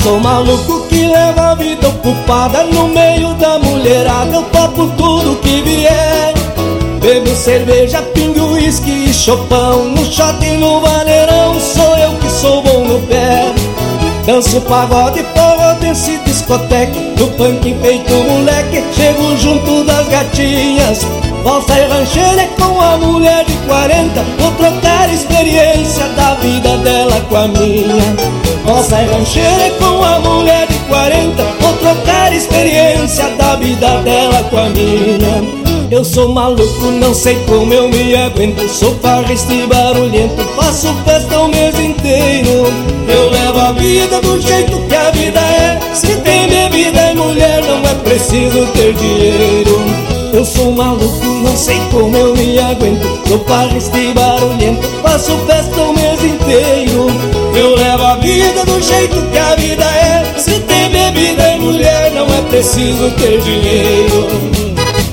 sou maluco que leva a vida ocupada no meio da mulherada. Eu topo tudo que vier. Bebo cerveja, pingo, uísque e chopão. No shot e no vaneirão sou eu que sou bom no pé. Danço pagode, forró, dance, discoteque. No punk feito moleque, chego junto das gatinhas. Valsa e rancheira é com a mulher de 40. Vou trocar experiência da vida dela com a minha. Valsa e rancheira é com a mulher de 40. Vou trocar experiência da vida dela com a minha. Eu sou maluco, não sei como eu me aguento. Sou farrista e barulhento, faço festa o mês inteiro. Eu levo a vida do jeito que a vida é. Se tem bebida e mulher, não é preciso ter dinheiro. Eu sou maluco, não sei como eu me aguento. Sou farrista e barulhento, faço festa o mês inteiro. Eu levo a vida do jeito que a vida é. Se tem bebida e mulher, não é preciso ter dinheiro.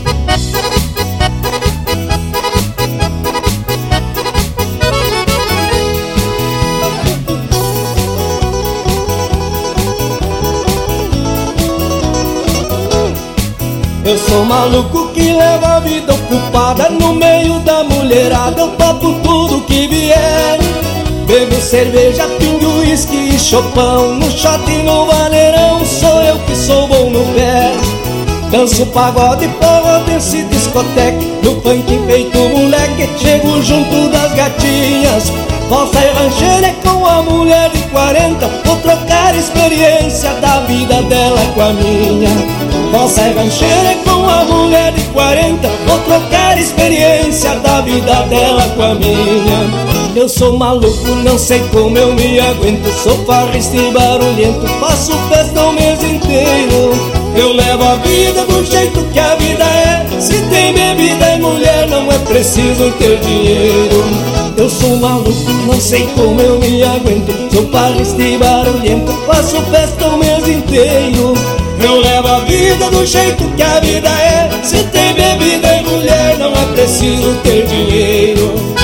Eu sou maluco que leva a vida ocupada no meio da mulherada. Eu topo tudo que vier. Bebo cerveja, pingo, uísque e chopão. No shot e no vaneirão sou eu que sou bom no pé. Danço pagode, forró, dance, discoteque. No funk feito moleque, chego junto das gatinhas. Valsa e rancheira é com a mulher de 40. Vou trocar experiência da vida dela com a minha. Valsa e rancheira é com a mulher de 40. Vou trocar experiência da vida dela com a minha. Eu sou maluco, não sei como eu me aguento. Sou farrista e barulhento, faço festa o mês inteiro. Eu levo a vida do jeito que a vida é. Se tem bebida e mulher, não é preciso ter dinheiro. Eu sou maluco, não sei como eu me aguento. Sou farrista e barulhento, faço festa o mês inteiro. Eu levo a vida do jeito que a vida é. Se tem bebida e mulher, não é preciso ter dinheiro.